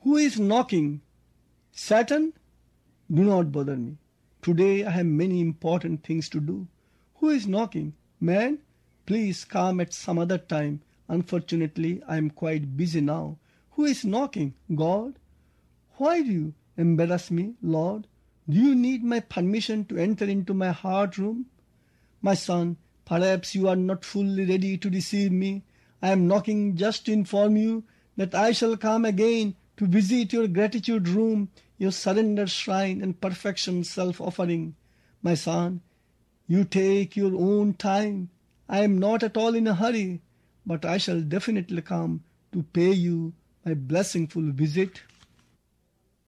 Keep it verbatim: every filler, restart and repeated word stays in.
Who is knocking? Satan? Do not bother me. Today I have many important things to do. Who is knocking? Man? Please come at some other time. Unfortunately, I am quite busy now. Who is knocking? God? Why do you embarrass me, Lord? Do you need my permission to enter into my heart room? My son, perhaps you are not fully ready to receive me. I am knocking just to inform you that I shall come again to visit your gratitude room, your surrender shrine and perfection self-offering. My son, you take your own time. I am not at all in a hurry, but I shall definitely come to pay you my blessingful visit.